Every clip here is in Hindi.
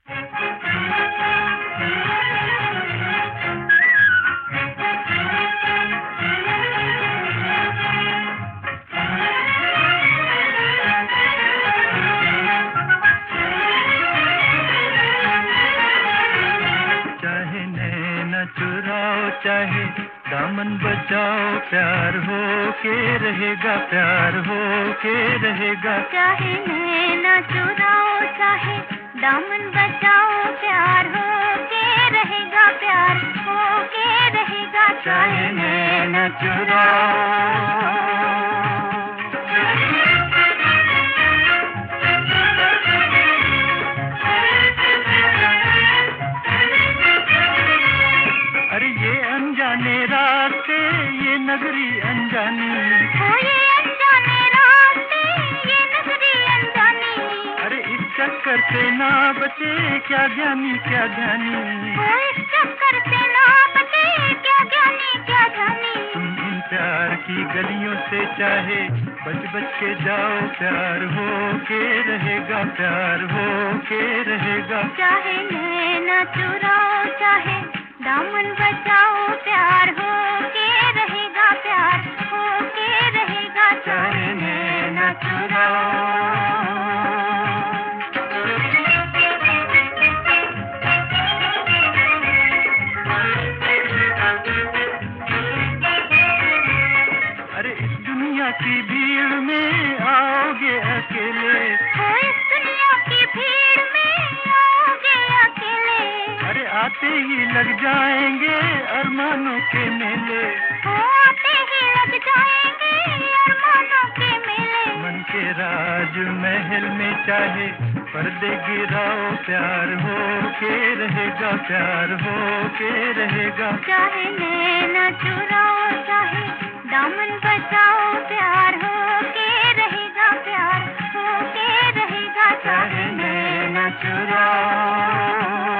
चुराओ चाहे दामन बचाओ, प्यार हो के रहेगा, प्यार हो के रहेगा। चाहे नैना चुराओ चाहे दामन बचाओ, प्यार हो के रहेगा, प्यार हो के रहेगा। चाहे नैना चुराओ। अनजाने रास्ते ये नगरी अनजानी, ये अनजाने रास्ते ये नगरी अनजानी। अरे इस चक्कर से ना बचे क्या ज्ञानी क्या ज्ञानी, इस चक्कर से ना बचे क्या ज्ञानी क्या ज्ञानी। तुम इन प्यार की गलियों से चाहे बच बच के जाओ, प्यार हो के रहेगा, प्यार हो के रहेगा। चाहे नैना चुराओ चाहे दामन बचाओ, प्यार हो के रहेगा, प्यार हो के रहेगा। चाहे नैना चुराओ। अरे इस दुनिया की भीड़ में आओगे अकेले, इस दुनिया की भीड़ में आओगे अकेले। अरे आते ही लग जाएंगे अरमानों के मेले, आते ही लग जाएंगे अरमानों के मेले। मन के राज महल में चाहे पर्दे गिराओ, प्यार हो के रहेगा, प्यार हो के रहेगा। चाहे नैना चुराओ चाहे दामन बचाओ, प्यार हो के रहेगा, प्यार हो के रहेगा। चाहे नैना चुराओ।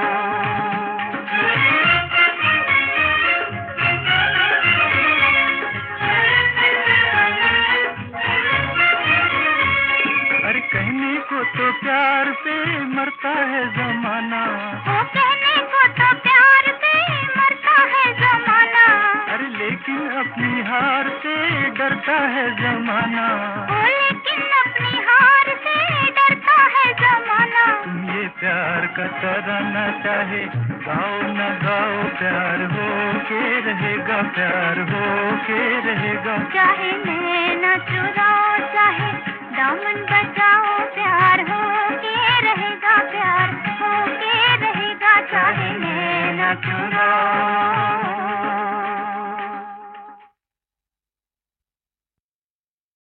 अरे कहने को तो प्यार पे मरता है जमाना, कहने को तो प्यार पे मरता है जमाना। अरे लेकिन अपनी हार से डरता है जमाना, लेकिन अपनी हार से डरता है जमाना। तुम ये प्यार का तराना चाहे गाओ न गाओ, प्यार हो के रहेगा, प्यार हो के रहेगा। चाहे नैना चुराओ चाहे दामन बचाओ, प्यार हो के रहेगा, प्यार हो के रहेगा। चाहे नैना चुराओ।